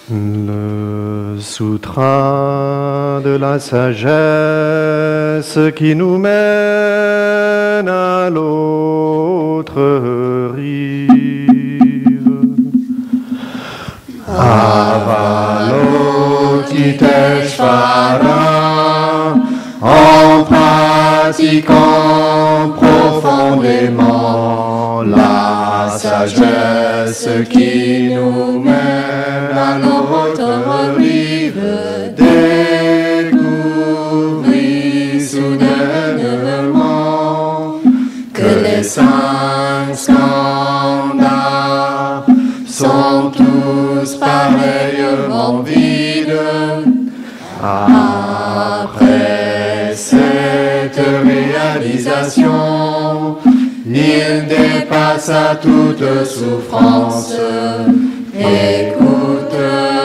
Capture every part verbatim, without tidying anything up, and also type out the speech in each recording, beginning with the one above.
Le sutra de la sagesse qui nous mène à l'autre rive. Avalokiteshvara, en pratiquant profondément la sagesse qui nous mène à l'autre rive, découvrit soudainement que les cinq skandhas sont tous pareillement vides. Après cette réalisation, il dépassa toute souffrance. Écoute,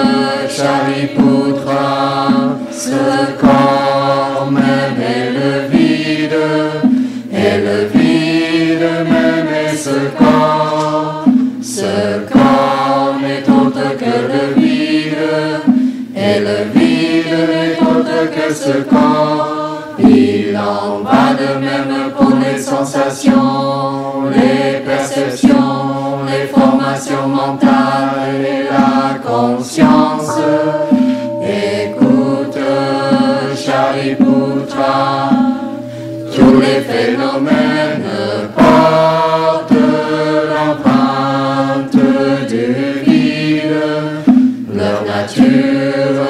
Shariputra, ce corps même est le vide, et le vide même est ce corps. Ce corps n'est autre que le vide, et le vide n'est autre que ce corps. Il en va de même pour les sensations, les perceptions, les formations mentales et la conscience. Écoute, Shariputra, tous les phénomènes portent l'empreinte du vide, leur nature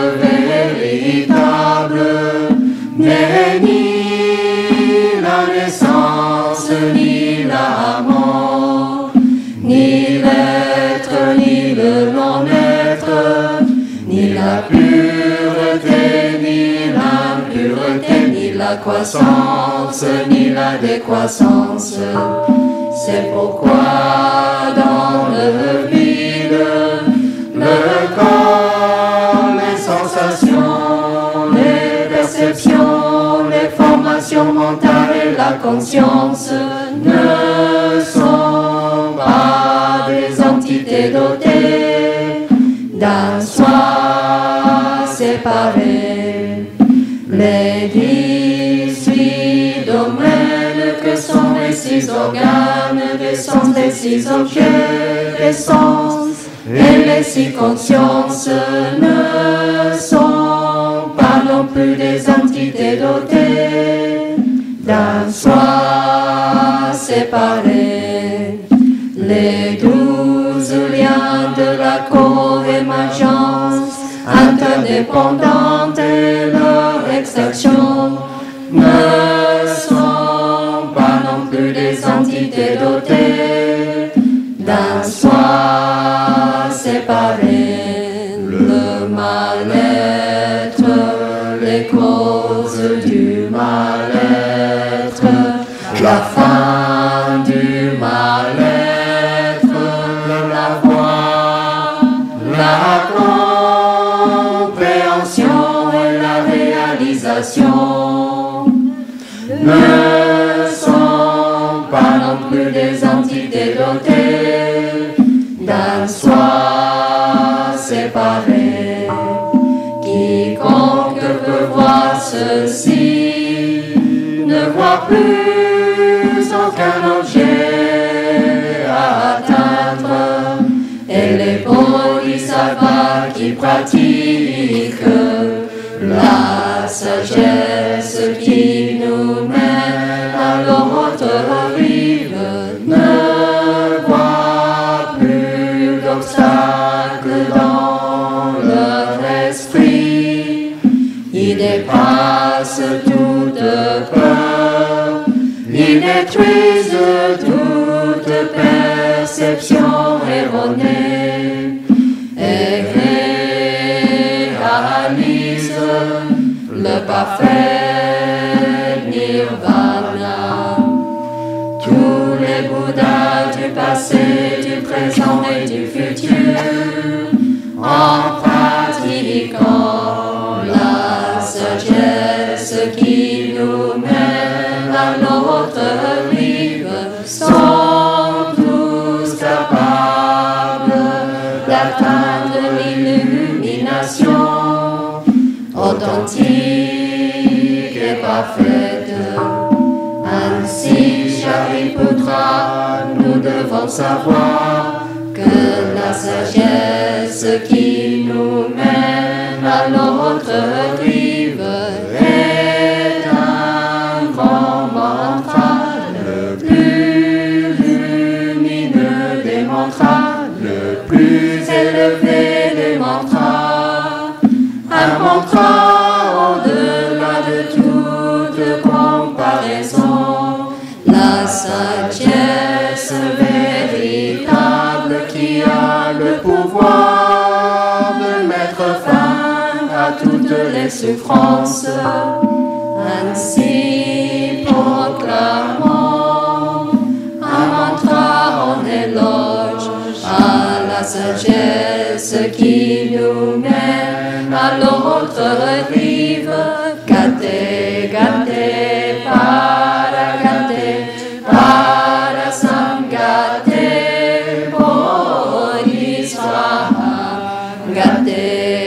véritable n'est ni la naissance, ni la mort, ni l'être, ni le non-être, ni la pureté, ni l'impureté, ni la croissance, ni la décroissance. C'est pourquoi dans le vide, le corps, les sensations, les perceptions, les formations mentales et la conscience ne sont pas des entités dotées d'un soi séparé. Les dix-huit domaines que sont les six organes, des sens, des six objets, des sens et les six consciences ne sont pas non plus des entités dotées d'un soi séparé. Les douze liens de la co-émergence interdépendante et leur extraction ne sont pas non plus des entités dotées d'un soi séparé. Le mal-être, les causes du mal-être, la fin du mal-être, la voie, la compréhension et la réalisation ne sont pas non plus des entités dotées d'un soi séparé. Quiconque peut voir ceci ne voit plus aucun objet à atteindre, et les bodhisattvas qui pratiquent la sagesse qui nous mène à l'autre rive ne voient plus d'obstacles dans leur esprit. Ils dépassent toute peur, ils détruisent toute perception erronée et réalisent le parfait nirvana. Tous les Bouddhas du passé, du présent et du futur, en pratiquant la sagesse qui nous mène à l'autre rive, sont tous capables d'atteindre l'illumination. illumination authentique et parfaite. Ainsi, Shariputra, nous devons savoir que la sagesse qui nous mène à l'autre rive est un grand mantra, le plus lumineux des mantras, le plus élevé des mantras, un mantra au-delà de toute comparaison, la sagesse véritable qui a le pouvoir de mettre fin à toutes les souffrances. Ainsi proclamons un mantra en éloge à la sagesse qui nous mène à l'autre rive. Gate, gate, para gate, para samgate, bodhisvaha, gate.